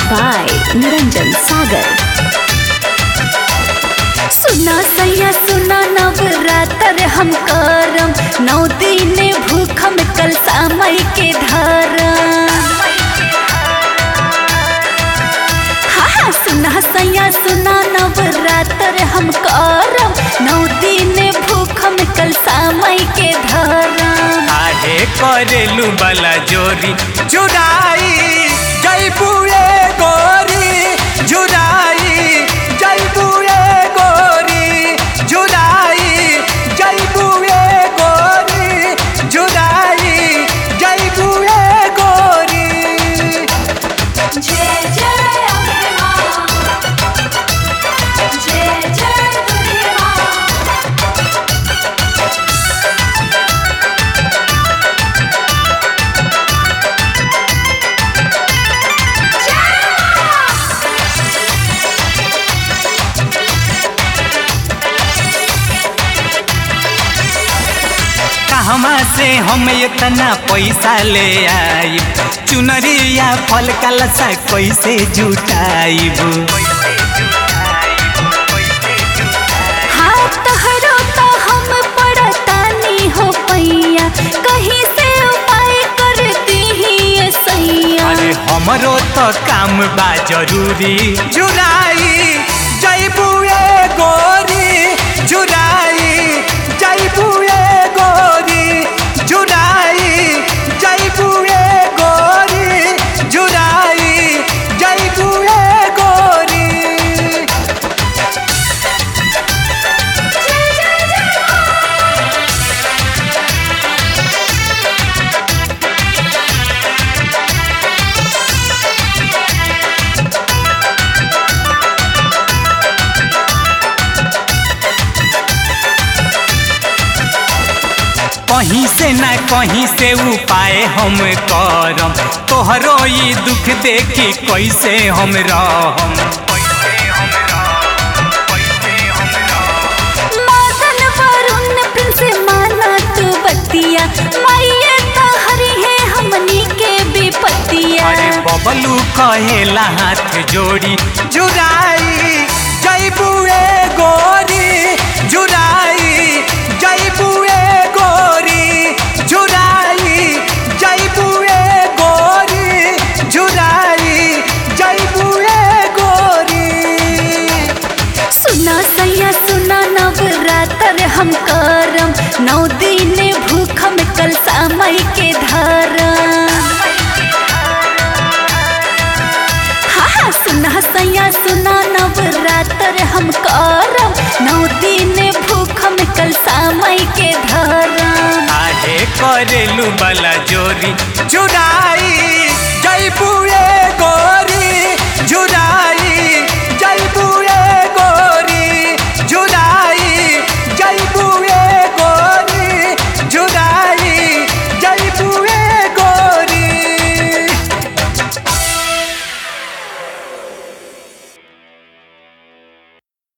by Niranjan Sagar. सुना सैया सुना नवरात्र हम करम 9 दिन भूखम कल समय के धरम। हाँ सुना सैया सुना नवरात्र हम करम 9 दिन भूखम कल समय के धरम। काहे करेलू बला जोरी जुराई जयपुरे गोरी जुराई जयपुरे गोरी जुराई जयपुरे गोरी जुराई जयपुरे गोरी। जय जय अम्बे मां, जय जय दुर्गे मां। कहवा से हम इतना पैसा ले आई चुनरिया फल कलसा कैसे जुटाइब। हाँ तहरो तो हम पड़तानी हो पैया कहीं से उपाय कर दी सैया। अरे हमरो तो काम बा जरूरी जुराई जयपुरे गोरी जुराई जयपुरे गोरी जुराई जयपुरे गोरी जुराई जयपुरे गोरी। कहीं से ना कहीं से उपाय हम करम तोहरो ई दुख देखी कैसे हम रहम। मदन वरुण प्रिंस माना तू बतिया माये तहरी है हमनी के विपतिया। अरे बबलू कहेला हाथ जोड़ी जुराई जयपुरे गोरी जुराई जयपुरे गोरी जुराई जयपुरे गोरी जुराई जयपुरे गोरी। सुना सैया सुना नवरात्र हम करम 9 दिन भूखम कल समय के धरम। हाँ सुना सैया सुना नवरात्र हम करम 9 दिन भूखम कल समय के धरम। काहे करेलू बला जोरी जुराई जयपुरे